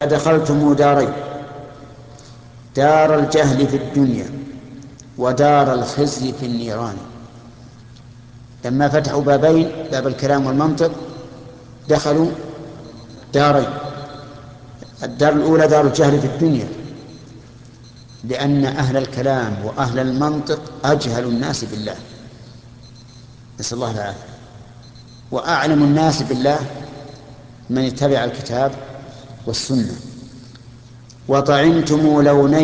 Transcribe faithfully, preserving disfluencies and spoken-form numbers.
دخلتم دارين، دار الجهل في الدنيا ودار الخزي في النيران. لما فتحوا بابين، باب الكلام والمنطق، دخلوا دارين. الدار الأولى دار الجهل في الدنيا، لأن أهل الكلام وأهل المنطق أجهل الناس بالله، نسأل الله العافية. وأعلم الناس بالله من اتبع الكتاب والسنة. وطعمتم لونين